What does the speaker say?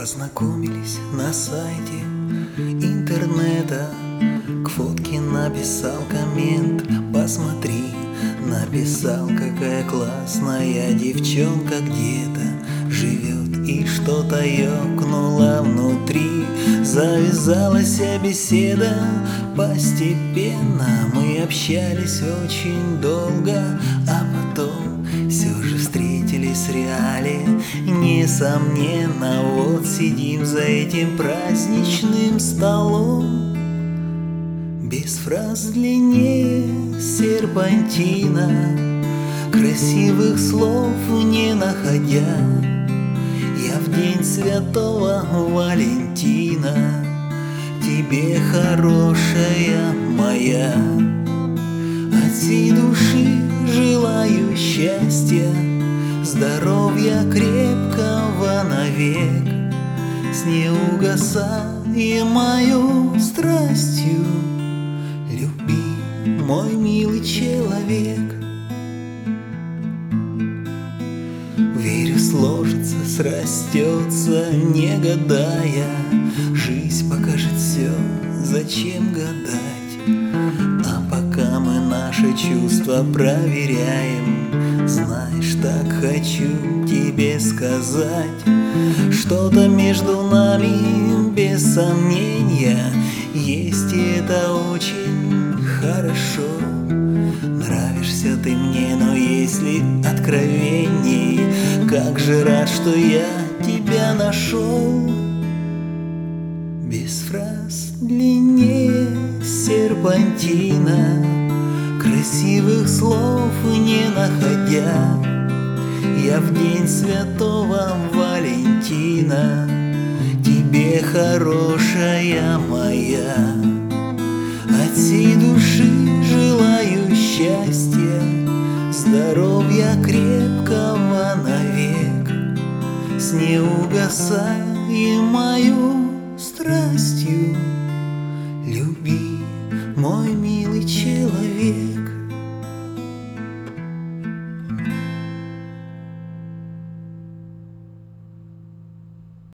Познакомились на сайте интернета, к фотке написал коммент. Посмотри, написал, какая классная девчонка где-то живет. И что-то ёкнуло внутри, завязалась беседа. Постепенно мы общались очень долго, а потом все же встретились в реале. Несомненно, вот сидим за этим праздничным столом, без фраз длиннее серпантина, красивых слов не находя. Я в день Святого Валентина тебе, хорошая моя, от всей души желаю счастья, здоровья крепкого навек, с неугасаемою страстью люби, мой милый человек. Верю, сложится, срастется, не гадая, жизнь покажет все, зачем гадать. А пока мы наши чувства проверяем, знаешь, так хочу тебе сказать, что-то между нами без сомнения есть, и это очень хорошо. Нравишься ты мне, но если откровенней, как же рад, что я тебя нашел. Без фраз длиннее серпантина, красивых слов не находя, я в день Святого Валентина тебе, хорошая моя, от всей души желаю счастья, здоровья крепкого навек, с неугасаемою страстью люби, мой милый человек.